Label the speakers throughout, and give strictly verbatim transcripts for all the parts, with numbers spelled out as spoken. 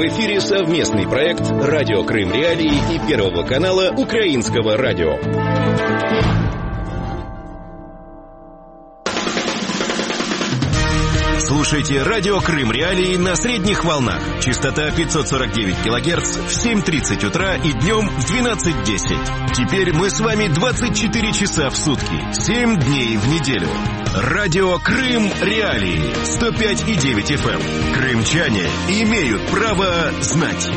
Speaker 1: В эфире совместный проект «Радио Крым Реалии» и Первого канала Украинского радио. Слушайте «Радио Крым Реалии» на средних волнах. Частота пятьсот сорок девять килогерц в семь тридцать утра и днем в двенадцать десять. Теперь мы с вами двадцать четыре часа в сутки, семь дней в неделю. «Радио Крым Реалии» сто пять и девять эф эм. Крымчане имеют право знать.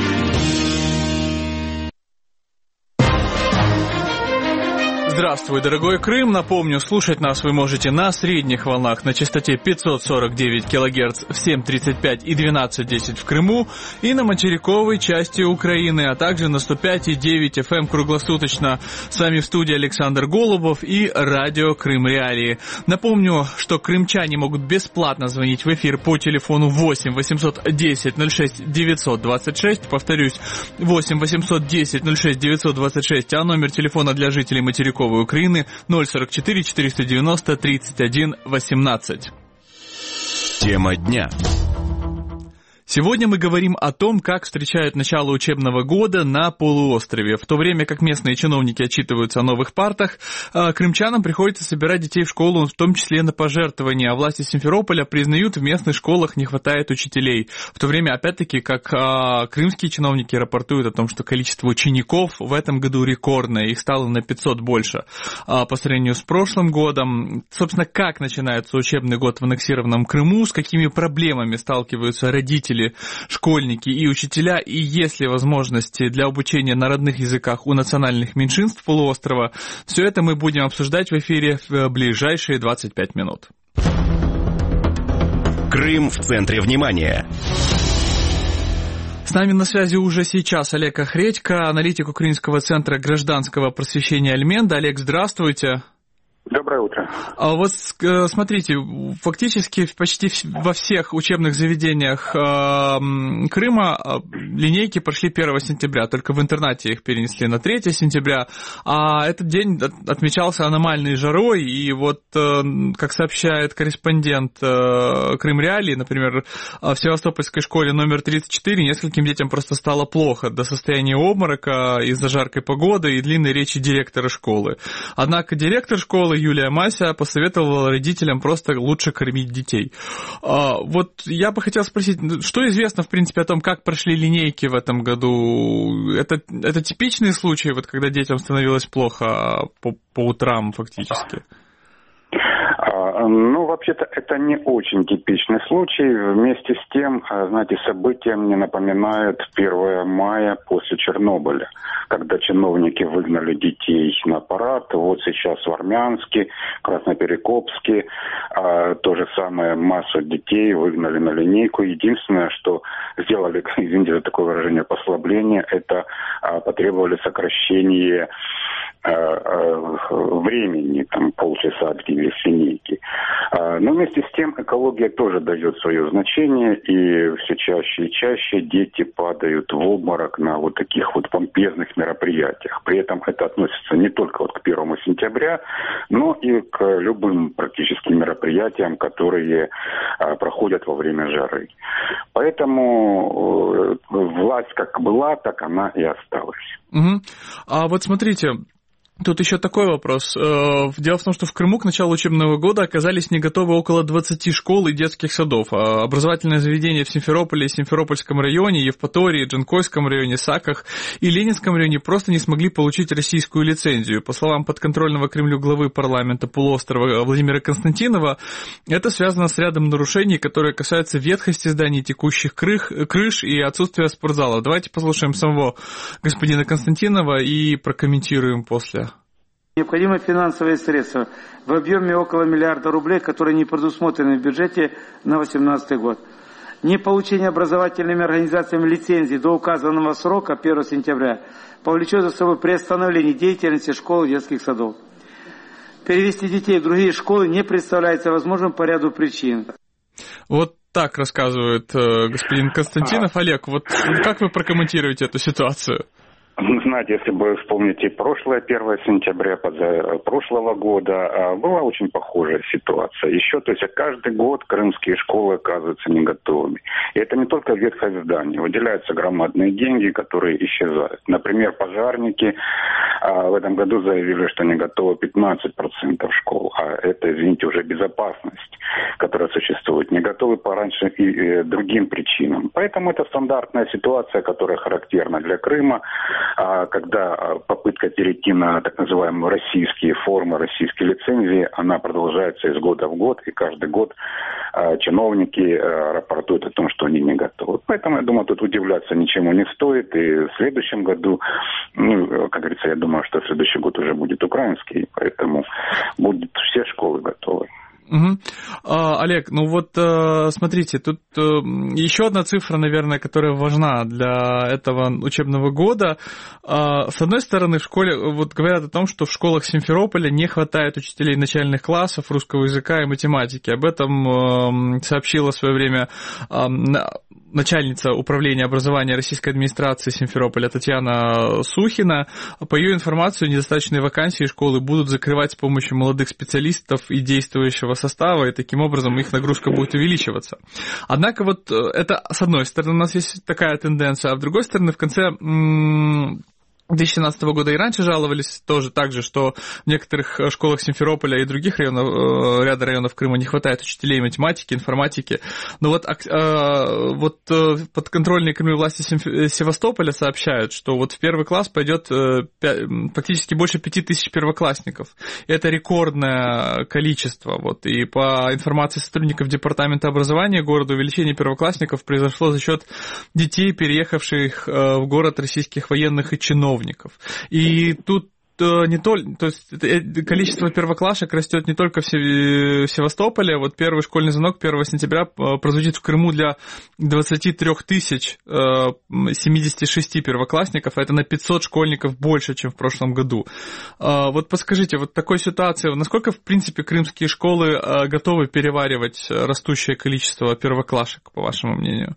Speaker 2: Здравствуй, дорогой Крым. Напомню, слушать нас вы можете на средних волнах на частоте пятьсот сорок девять килогерц в семь тридцать пять и двенадцать десять в Крыму и на материковой части Украины, а также на сто пять и девять эф эм круглосуточно. С вами в студии Александр Голубов и радио Крым Реалии. Напомню, что крымчане могут бесплатно звонить в эфир по телефону восемь восемьсот десять ноль шесть девятьсот двадцать шесть. Повторюсь, восемь восемьсот десять ноль шесть девятьсот двадцать шесть, а номер телефона для жителей материковой Украины ноль сорок четыре четыреста девяносто тридцать один восемнадцать.
Speaker 1: Тема дня.
Speaker 2: Сегодня мы говорим о том, как встречают начало учебного года на полуострове. В то время как местные чиновники отчитываются о новых партах, крымчанам приходится собирать детей в школу, в том числе на пожертвования. А власти Симферополя признают, в местных школах не хватает учителей. В то время, опять-таки, как крымские чиновники рапортуют о том, что количество учеников в этом году рекордное, их стало на пятьсот больше по сравнению с прошлым годом. Собственно, как начинается учебный год в аннексированном Крыму, с какими проблемами сталкиваются родители, школьники и учителя, и есть ли возможности для обучения на родных языках у национальных меньшинств полуострова, все это мы будем обсуждать в эфире в ближайшие двадцать пять минут.
Speaker 1: Крым в центре внимания.
Speaker 2: С нами на связи уже сейчас Олег Охредько, аналитик Украинского центра гражданского просвещения «Альменда». Олег, здравствуйте.
Speaker 3: Доброе утро.
Speaker 2: А вот смотрите, фактически почти во всех учебных заведениях э, Крыма линейки прошли первого сентября, только в интернате их перенесли на третьего сентября, а этот день отмечался аномальной жарой, и вот, э, как сообщает корреспондент э, Крым Реалии, например, в Севастопольской школе номер тридцать четыре нескольким детям просто стало плохо до состояния обморока из-за жаркой погоды и длинной речи директора школы. Однако директор школы Юлия Мася посоветовала родителям просто лучше кормить детей. А, вот я бы хотел спросить, что известно, в принципе, о том, как прошли линейки в этом году? Это, это типичный случай, вот, когда детям становилось плохо по, по утрам фактически?
Speaker 3: Ну, вообще-то, это не очень типичный случай. Вместе с тем, знаете, события мне напоминают первое мая после Чернобыля, когда чиновники выгнали детей на парад. Вот сейчас в Армянске, Красноперекопске то же самое, массу детей выгнали на линейку. Единственное, что сделали, извините за такое выражение, послабление, это потребовали сокращения времени, там полчаса длились линейки. Но вместе с тем экология тоже дает свое значение, и все чаще и чаще дети падают в обморок на вот таких вот помпезных мероприятиях. При этом это относится не только вот к первому сентября, но и к любым практически мероприятиям, которые проходят во время жары. Поэтому власть как была, так она и осталась.
Speaker 2: Угу. А вот смотрите, тут еще такой вопрос. Дело в том, что в Крыму к началу учебного года оказались не готовы около двадцати школ и детских садов. Образовательные заведения в Симферополе, Симферопольском районе, Евпатории, Джанкойском районе, Саках и Ленинском районе просто не смогли получить российскую лицензию. По словам подконтрольного Кремлю главы парламента полуострова Владимира Константинова, это связано с рядом нарушений, которые касаются ветхости зданий, текущих крых, крыш и отсутствия спортзалов. Давайте послушаем самого господина Константинова и прокомментируем после.
Speaker 4: Необходимы финансовые средства в объеме около миллиарда рублей, которые не предусмотрены в бюджете на две тысячи восемнадцатый год. Не получение образовательными организациями лицензии до указанного срока первого сентября повлечет за собой приостановление деятельности школ и детских садов. Перевести детей в другие школы не представляется возможным по ряду причин.
Speaker 2: Вот так рассказывает э, господин Константинов. Олег, вот как вы прокомментируете эту ситуацию?
Speaker 3: Знаете, если бы вспомнить и прошлое первое сентября прошлого года, была очень похожая ситуация. Еще, то есть каждый год крымские школы оказываются не готовыми. И это не только ветхое здание. Выделяются громадные деньги, которые исчезают. Например, пожарники в этом году заявили, что не готовы пятнадцать процентов школ. А это, извините, уже безопасность, которая существует. Не готовы пораньше и другим причинам. Поэтому это стандартная ситуация, которая характерна для Крыма. Когда попытка перейти на так называемые российские формы, российские лицензии, она продолжается из года в год, и каждый год чиновники рапортуют о том, что они не готовы. Поэтому, я думаю, тут удивляться ничему не стоит, и в следующем году, ну, как говорится, я думаю, что в следующий год уже будет украинский, поэтому будут все школы готовы.
Speaker 2: Угу. А, Олег, ну вот смотрите, тут еще одна цифра, наверное, которая важна для этого учебного года. С одной стороны, в школе вот говорят о том, что в школах Симферополя не хватает учителей начальных классов русского языка и математики. Об этом сообщила в свое время начальница управления образования российской администрации Симферополя Татьяна Сухина. По ее информации, недостаточные вакансии школы будут закрывать с помощью молодых специалистов и действующего состава, и таким образом их нагрузка будет увеличиваться. Однако вот это, с одной стороны, у нас есть такая тенденция, а с другой стороны, в конце две тысячи семнадцатого года и раньше жаловались тоже так же, что в некоторых школах Симферополя и других районов, ряда районов Крыма не хватает учителей математики, информатики. Но вот, вот подконтрольные Крыму власти Севастополя сообщают, что вот в первый класс пойдет практически больше пяти тысяч первоклассников. Это рекордное количество. Вот. И по информации сотрудников Департамента образования города, увеличение первоклассников произошло за счет детей, переехавших в город российских военных и чиновников. И тут не только, то есть количество первоклашек растет не только в Севастополе. Вот первый школьный звонок первого сентября прозвучит в Крыму для двадцати трёх тысяч семидесяти шести первоклассников. Это на пятьсот школьников больше, чем в прошлом году. Вот подскажите, вот такой ситуации, насколько, в принципе, крымские школы готовы переваривать растущее количество первоклашек, по вашему мнению?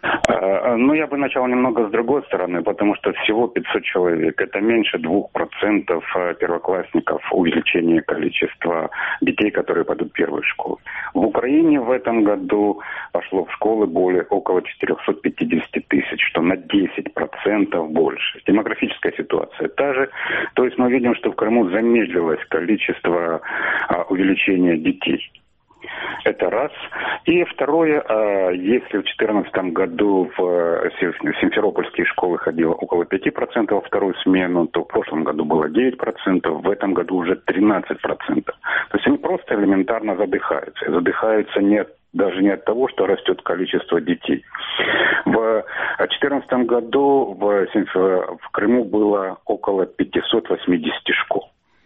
Speaker 3: Ну, я бы начал немного с другой стороны, потому что всего пятьсот человек. Это меньше двух процентов первоклассников увеличения количества детей, которые пойдут в первую школу. В Украине в этом году пошло в школы более около четыреста пятьдесят тысяч, что на десять процентов больше. Демографическая ситуация та же. То есть мы видим, что в Крыму замедлилось количество увеличения детей. Это раз. И второе, если в две тысячи четырнадцатом году в симферопольские школы ходило около пяти процентов во вторую смену, то в прошлом году было девять процентов, в этом году уже тринадцать процентов. То есть они просто элементарно задыхаются. И задыхаются не даже не от того, что растет количество детей. В две тысячи четырнадцатом году в, в Крыму было около пятьсот восемьдесят школ.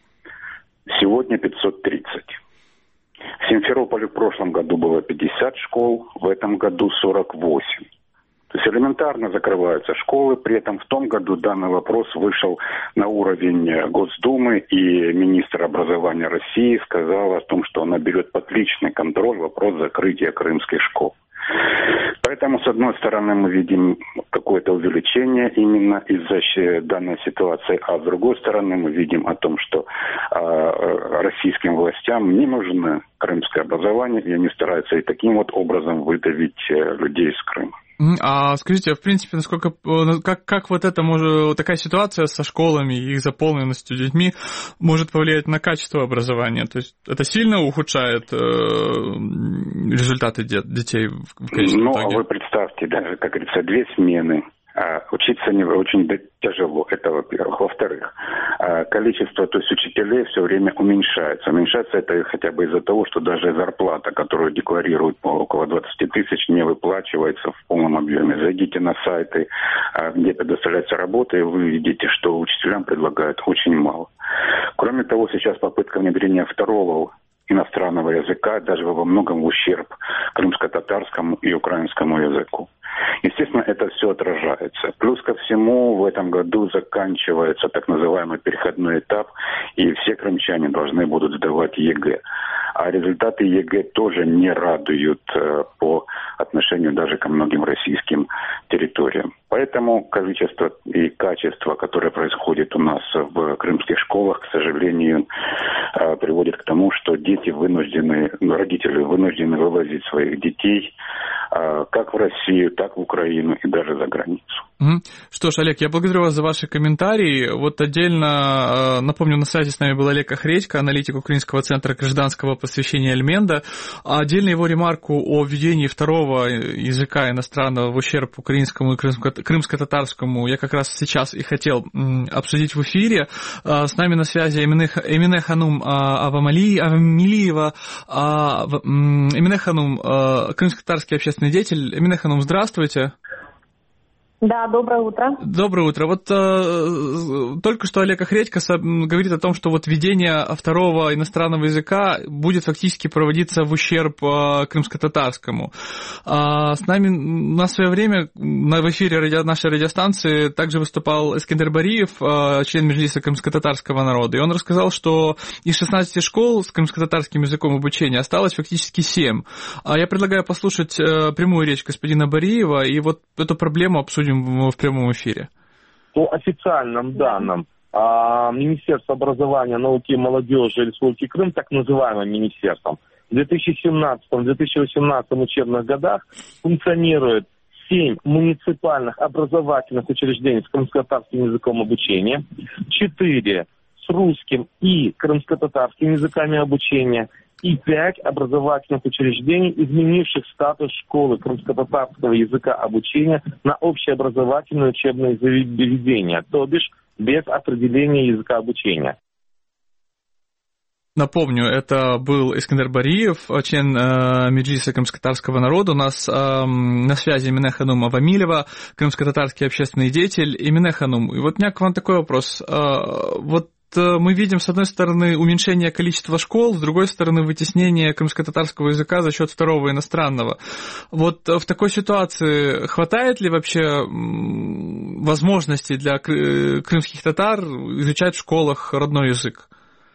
Speaker 3: Сегодня пятьсот тридцать. В Симферополе в прошлом году было пятьдесят школ, в этом году сорок восемь. То есть элементарно закрываются школы. При этом в том году данный вопрос вышел на уровень Госдумы, и министр образования России сказал о том, что она берет под личный контроль вопрос закрытия крымских школ. Поэтому, с одной стороны, мы видим какое-то увеличение именно из-за данной ситуации, а с другой стороны, мы видим о том, что э, российским властям не нужно крымское образование, и они стараются и таким вот образом выдавить э, людей из Крыма.
Speaker 2: А скажите, в принципе, насколько, как, как вот эта может, такая ситуация со школами и их заполненностью детьми может повлиять на качество образования? То есть это сильно ухудшает э, результаты дет, детей в конечном
Speaker 3: ну,
Speaker 2: итоге?
Speaker 3: Ну, а вы представьте, даже, как говорится, две смены. А учиться не очень тяжело, это во-первых. Во-вторых, количество, то есть учителей все время уменьшается. Уменьшается это хотя бы из-за того, что даже зарплата, которую декларируют около двадцати тысяч, не выплачивается в полном объеме. Зайдите на сайты, где предоставляется работа, и вы видите, что учителям предлагают очень мало. Кроме того, сейчас попытка внедрения второго иностранного языка даже во многом в ущерб крымско-татарскому и украинскому языку. Естественно, это все отражается. Плюс ко всему, в этом году заканчивается так называемый переходной этап, и все крымчане должны будут сдавать ЕГЭ. А результаты ЕГЭ тоже не радуют по отношению даже ко многим российским территориям. Поэтому Поэтому количество и качество, которое происходит у нас в крымских школах, к сожалению, приводит к тому, что дети вынуждены, родители вынуждены вывозить своих детей как в Россию, так в Украину и даже за границу.
Speaker 2: Что ж, Олег, я благодарю вас за ваши комментарии. Вот отдельно, напомню, на связи с нами был Олег Охредько, аналитик Украинского центра гражданского просвещения Эльменда. А отдельно его ремарку о введении второго языка иностранного в ущерб украинскому и крымско-татарскому я как раз сейчас и хотел обсудить в эфире. С нами на связи Эмине Ханум Авамалиева, Эмине Ханум, крымско-татарский общественный деятель. Эмине Ханум, здравствуйте.
Speaker 5: Да, доброе утро.
Speaker 2: Доброе утро. Вот э, только что Олег Охредько говорит о том, что вот введение второго иностранного языка будет фактически проводиться в ущерб э, крымско-татарскому. А с нами на свое время на, в эфире радио, нашей радиостанции также выступал Эскендер Бариев, э, член Меджлиса крымско-татарского народа, и он рассказал, что из шестнадцати школ с крымско-татарским языком обучения осталось фактически семь. А я предлагаю послушать э, прямую речь господина Бариева и вот эту проблему обсудить в прямом эфире.
Speaker 6: По официальным данным Министерства образования, науки и молодежи Республики Крым, так называемым министерством, в две тысячи семнадцатом — две тысячи восемнадцатом учебных годах функционирует семь муниципальных образовательных учреждений с крымско-татарским языком обучения, четыре с русским и крымско-татарским языками обучения, и пять образовательных учреждений, изменивших статус школы крымско-татарского языка обучения на общеобразовательные учебные заведения, то бишь без определения языка обучения.
Speaker 2: Напомню, это был Эскендер Бариев, член э, Меджлиса крымско-татарского народа. У нас э, на связи Эмине Ханум Авамилева, крымско-татарский общественный деятель. Эмине Ханум, и вот у меня к вам такой вопрос. Э, вот мы видим, с одной стороны, уменьшение количества школ, с другой стороны, вытеснение крымско-татарского языка за счет второго иностранного. Вот в такой ситуации хватает ли вообще возможностей для крымских татар изучать в школах родной язык?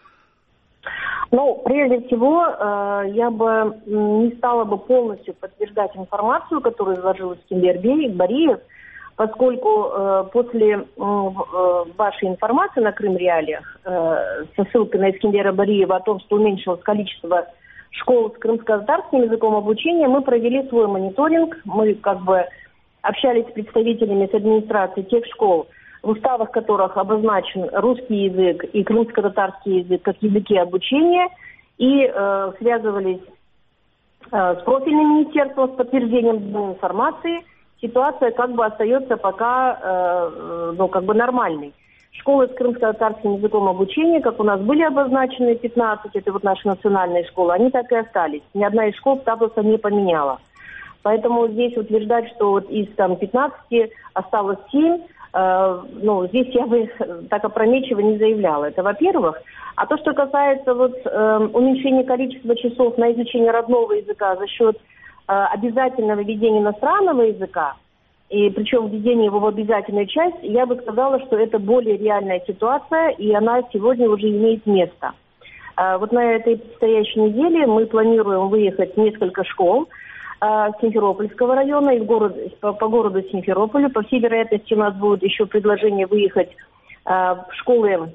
Speaker 5: Ну, прежде всего, я бы не стала бы полностью подтверждать информацию, которую изложил Эскендер Бариев, поскольку э, после э, вашей информации на Крым Реалиях э, со ссылкой на Эскендера Бариева о том, что уменьшилось количество школ с крымско-татарским языком обучения, мы провели свой мониторинг. Мы как бы общались с представителями с администрацией тех школ, в уставах которых обозначен русский язык и крымско-татарский язык как языки обучения, и э, связывались э, с профильным министерством с подтверждением информации. Ситуация как бы остается пока э, ну, как бы нормальной. Школы с крымско-татарским языком обучения, как у нас были обозначены пятнадцать, это вот наши национальные школы, они так и остались. Ни одна из школ статуса не поменяла. Поэтому здесь утверждать, что вот из там, пятнадцати осталось семь, э, ну, здесь я бы так опрометчиво не заявляла. Это во-первых. А то, что касается вот, э, уменьшения количества часов на изучение родного языка за счет обязательного введения иностранного языка, и причем введение его в обязательную часть, я бы сказала, что это более реальная ситуация, и она сегодня уже имеет место. Вот на этой предстоящей неделе мы планируем выехать в несколько школ Симферопольского района и в город, по, по городу Симферополю. По всей вероятности у нас будет еще предложение выехать в школы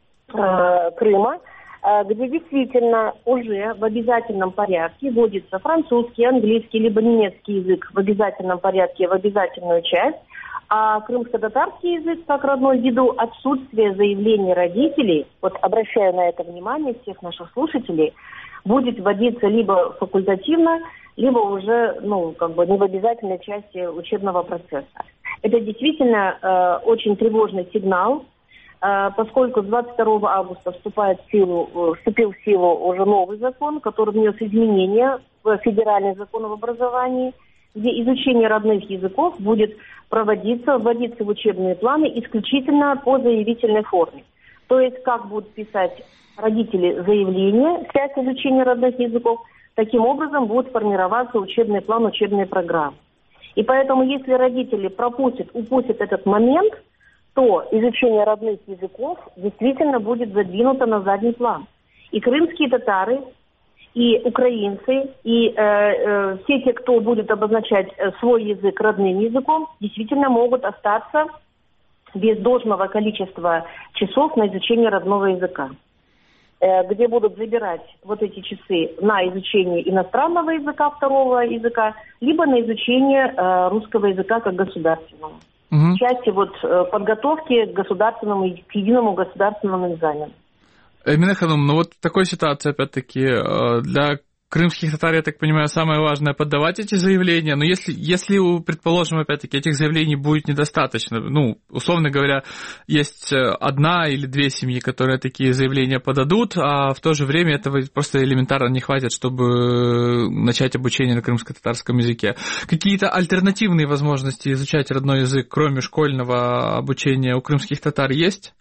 Speaker 5: Крыма, где действительно уже в обязательном порядке вводится французский, английский, либо немецкий язык в обязательном порядке, в обязательную часть, а крымско-татарский язык, как родной, ввиду отсутствия заявлений родителей, вот обращаю на это внимание всех наших слушателей, будет вводиться либо факультативно, либо уже, ну, как бы не в обязательной части учебного процесса. Это действительно э, очень тревожный сигнал, поскольку с двадцать второго августа вступает в силу, вступил в силу уже новый закон, который внес изменения в федеральный закон об образовании, где изучение родных языков будет проводиться, вводиться в учебные планы исключительно по заявительной форме. То есть, как будут писать родители заявления в части изучения родных языков, таким образом будет формироваться учебный план, учебные программы. И поэтому, если родители пропустят, упустят этот момент, то изучение родных языков действительно будет задвинуто на задний план. И крымские татары, и украинцы, и э, э, все те, кто будет обозначать свой язык родным языком, действительно могут остаться без должного количества часов на изучение родного языка, э, где будут забирать вот эти часы на изучение иностранного языка, второго языка, либо на изучение э, русского языка как государственного. Угу. В части вот, э, подготовки к государственному, к единому государственному экзамену.
Speaker 2: Эмине Ханум, ну вот в такой ситуации, опять-таки, для крымских татар, я так понимаю, самое важное подавать эти заявления, но если, если предположим, опять-таки, этих заявлений будет недостаточно, ну, условно говоря, есть одна или две семьи, которые такие заявления подадут, а в то же время этого просто элементарно не хватит, чтобы начать обучение на крымско-татарском языке. Какие-то альтернативные возможности изучать родной язык, кроме школьного обучения, у крымских татар есть?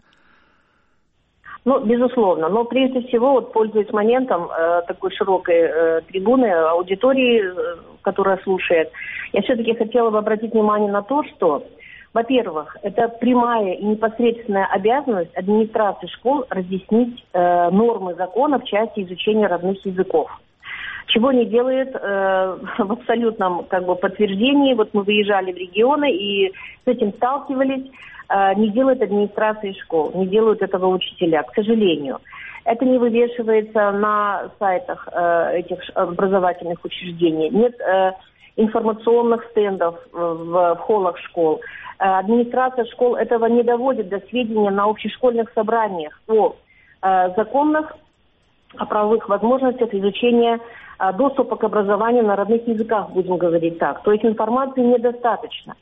Speaker 5: Ну, безусловно, но прежде всего, вот, пользуясь моментом э, такой широкой э, трибуны, аудитории, э, которая слушает, я все-таки хотела бы обратить внимание на то, что, во-первых, это прямая и непосредственная обязанность администрации школ разъяснить э, нормы закона в части изучения родных языков. Чего не делает э, в абсолютном как бы, подтверждении. Вот мы выезжали в регионы и с этим сталкивались. Не делает администрации школ, не делают этого учителя, к сожалению. Это не вывешивается на сайтах э, этих образовательных учреждений. Нет э, информационных стендов в, в холлах школ. Э, администрация школ этого не доводит до сведения на общешкольных собраниях о э, законных, о правовых возможностях изучения э, доступа к образованию на родных языках, будем говорить так. То есть информации недостаточно.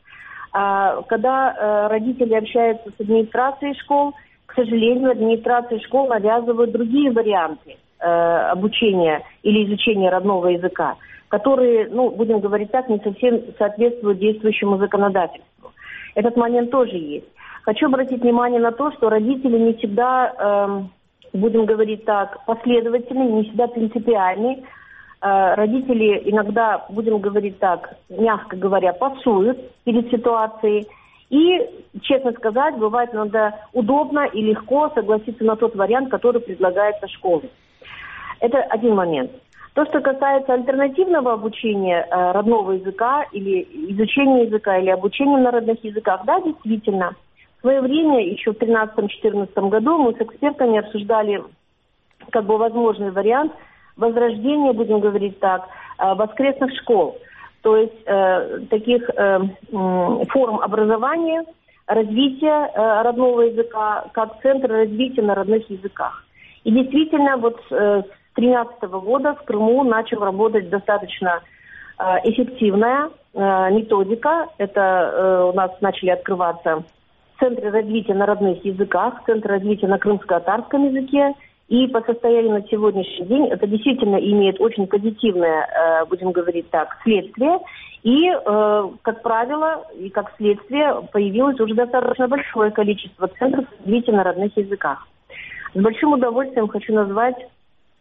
Speaker 5: Когда родители общаются с администрацией школ, к сожалению, администрации школ навязывают другие варианты обучения или изучения родного языка, которые, ну, будем говорить так, не совсем соответствуют действующему законодательству. Этот момент тоже есть. Хочу обратить внимание на то, что родители не всегда, будем говорить так, последовательны, не всегда принципиальны. Родители иногда, будем говорить так, мягко говоря, пасуют перед ситуацией. И, честно сказать, бывает иногда удобно и легко согласиться на тот вариант, который предлагается школой. Это один момент. То, что касается альтернативного обучения родного языка или изучения языка, или обучения на родных языках, да, действительно. В свое время, еще в две тысячи тринадцатом-две тысячи четырнадцатом году, мы с экспертами обсуждали как бы возможный вариант возрождения, будем говорить так, воскресных школ, то есть э, таких э, форм образования, развития э, родного языка, как центр развития на родных языках. И действительно, вот э, с две тысячи тринадцатого года в Крыму начал работать достаточно э, эффективная э, методика. Это э, у нас начали открываться центры развития на родных языках, центры развития на крымско-татарском языке. И по состоянию на сегодняшний день это действительно имеет очень позитивное, э, будем говорить так, следствие. И, э, как правило, и как следствие появилось уже достаточно большое количество центров развития на родных языках. С большим удовольствием хочу назвать э,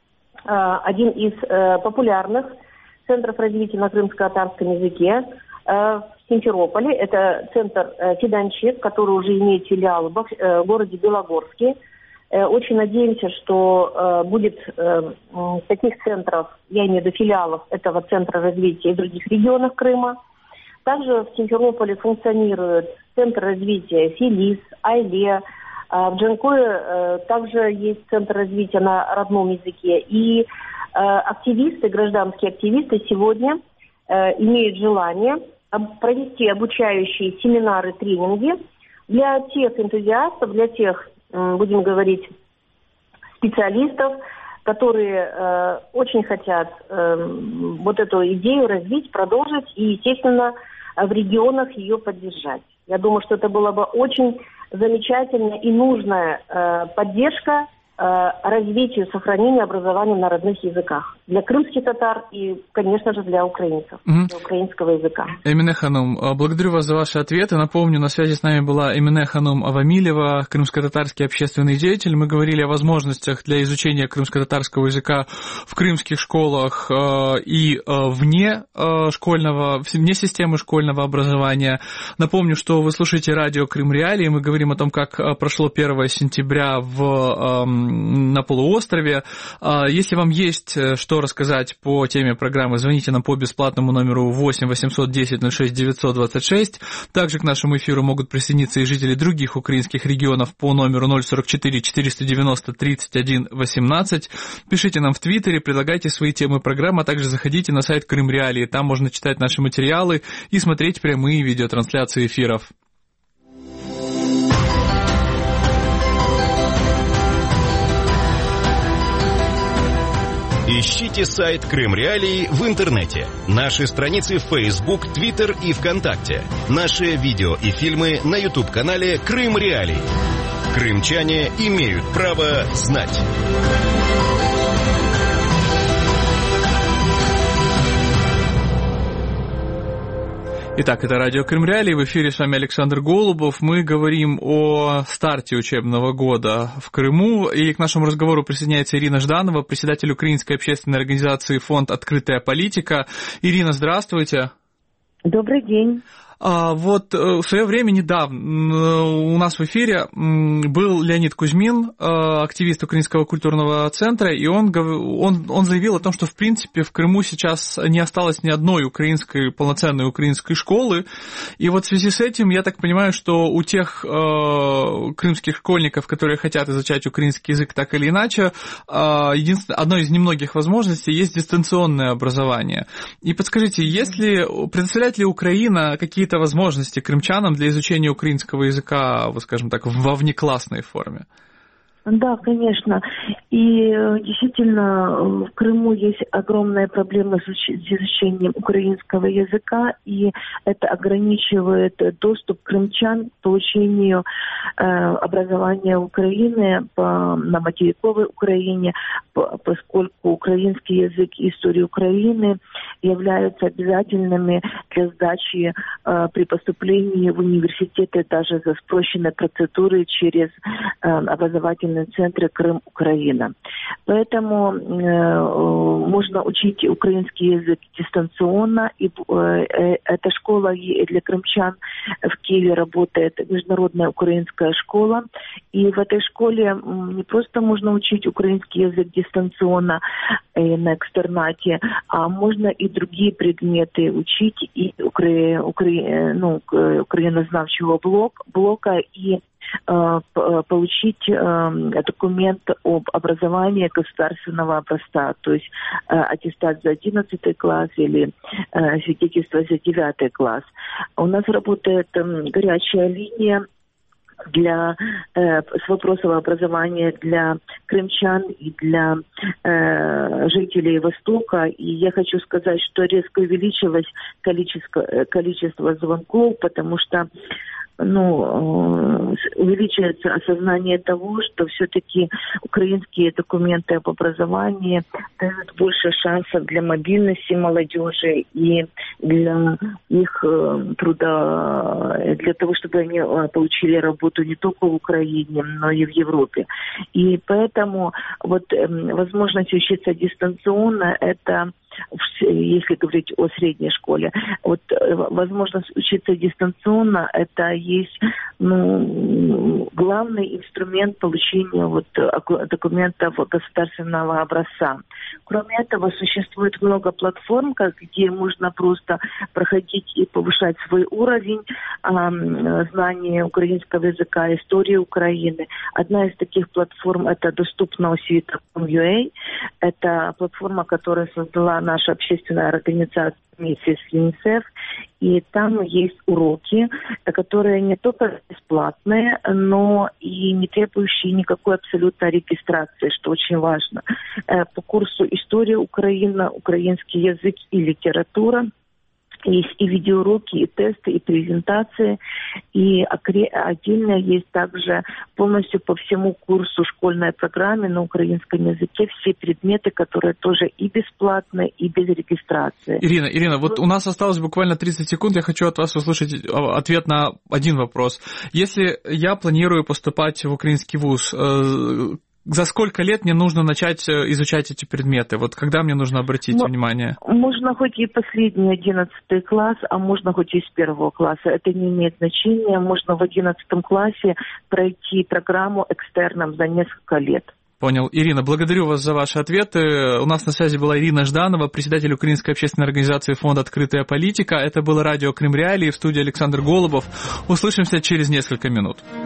Speaker 5: один из э, популярных центров развития на крымско-татарском языке э, в Симферополе. Это центр э, Фиданчик, который уже имеет филиал в, э, в городе Белогорске. Очень надеемся, что э, будет э, таких центров, я имею в виду филиалов этого центра развития и в других регионах Крыма. Также в Симферополе функционирует центр развития Филис, Айле. В Джанкое э, также есть центр развития на родном языке. И э, активисты, гражданские активисты сегодня э, имеют желание провести обучающие семинары, тренинги для тех энтузиастов, для тех, будем говорить, специалистов, которые э, очень хотят э, вот эту идею развить, продолжить и, естественно, в регионах ее поддержать. Я думаю, что это была бы очень замечательная и нужная э, поддержка э, развитию, сохранению образования на родных языках. Для крымских татар и, конечно же, для украинцев, mm-hmm. для украинского языка.
Speaker 2: Эмине Ханум, благодарю вас за ваши ответы. Напомню, на связи с нами была Эмине Ханум Авамилева, крымско-татарский общественный деятель. Мы говорили о возможностях для изучения крымско-татарского языка в крымских школах э, и э, вне э, школьного, вне системы школьного образования. Напомню, что вы слушаете радио Крым Реалии. Мы говорим о том, как прошло первое сентября в на полуострове. Если вам есть что рассказать по теме программы, звоните нам по бесплатному номеру восемь восемьсот десять ноль шесть девятьсот двадцать шесть. Также к нашему эфиру могут присоединиться и жители других украинских регионов по номеру ноль сорок четыре четыреста девяносто тридцать один восемнадцать. Пишите нам в Твиттере, предлагайте свои темы программы, а также заходите на сайт Крым Реалии. Там можно читать наши материалы и смотреть прямые видеотрансляции эфиров.
Speaker 1: Ищите сайт Крым Реалии в интернете, наши страницы в Facebook, Twitter и ВКонтакте, наши видео и фильмы на YouTube-канале Крым Реалии. Крымчане имеют право знать.
Speaker 2: Итак, это радио Крым Реалии, в эфире с вами Александр Голубов. Мы говорим о старте учебного года в Крыму, и к нашему разговору присоединяется Ирина Жданова, председатель украинской общественной организации «Фонд Открытая политика». Ирина, здравствуйте.
Speaker 7: Добрый день.
Speaker 2: А вот в свое время недавно у нас в эфире был Леонид Кузьмин, активист Украинского культурного центра, и он, он, он заявил о том, что в принципе в Крыму сейчас не осталось ни одной украинской, полноценной украинской школы. И вот в связи с этим я так понимаю, что у тех э, крымских школьников, которые хотят изучать украинский язык так или иначе, э, единственное, одной из немногих возможностей есть дистанционное образование. И подскажите, есть ли, предоставляет ли Украина какие-то возможности крымчанам для изучения украинского языка, вот скажем так, во внеклассной форме?
Speaker 7: Да, конечно. И действительно, в Крыму есть огромная проблема с изучением украинского языка, и это ограничивает доступ крымчан к получению э, образования Украины по, на материковой Украине, по, поскольку украинский язык и история Украины являются обязательными для сдачи э, при поступлении в университеты даже за спрощенной процедурой через э, образовательные центры Крым-Украина. Поэтому э, можно учить украинский язык дистанционно. И, э, эта школа для крымчан в Киеве работает, международная украинская школа. И в этой школе не просто можно учить украинский язык дистанционно э, на экстернате, а можно и другие предметы учить и укра... Укра... ну, украинознавчего блок, блока и получить э, документ об образовании государственного образца, то есть э, аттестат за одиннадцатый класс или э, свидетельство за девятый класс. У нас работает э, горячая линия для э, с вопросов образования для крымчан и для э, жителей Востока. И я хочу сказать, что резко увеличилось количество, количество звонков, потому что ну, увеличивается осознание того, что все-таки украинские документы об образовании дают больше шансов для мобильности молодежи и для их труда, для того, чтобы они получили работу не только в Украине, но и в Европе. И поэтому вот возможность учиться дистанционно – это, если говорить о средней школе, вот возможность учиться дистанционно – это есть ну, главный инструмент получения вот документов государственного образца. Кроме этого, существует много платформ, где можно просто проходить и повышать свой уровень э, знания украинского языка, истории Украины. Одна из таких платформ – это доступно освита точка ю а. Это платформа, которую создала наша общественная организация вместе с ЮНИСЕФ. И там есть уроки, которые не только бесплатные, но и не требующие никакой абсолютной регистрации, что очень важно. По курсу «История Украины», «Украинский язык и литература» есть и видеоуроки, и тесты, и презентации, и отдельно есть также полностью по всему курсу школьной программы на украинском языке все предметы, которые тоже и бесплатные, и без регистрации.
Speaker 2: Ирина, Ирина, вот у нас осталось буквально тридцать секунд, я хочу от вас услышать ответ на один вопрос. Если я планирую поступать в украинский вуз, за сколько лет мне нужно начать изучать эти предметы? Вот когда мне нужно обратить
Speaker 7: Но,
Speaker 2: внимание?
Speaker 7: Можно хоть и последний одиннадцатый класс, а можно хоть и с первого класса. Это не имеет значения. Можно в одиннадцатом классе пройти программу экстерном за несколько лет.
Speaker 2: Понял. Ирина, благодарю вас за ваши ответы. У нас на связи была Ирина Жданова, председатель Украинской общественной организации «Фонд «Открытая политика». Это было радио Крым Реалии, в студии Александр Голубов. Услышимся через несколько минут.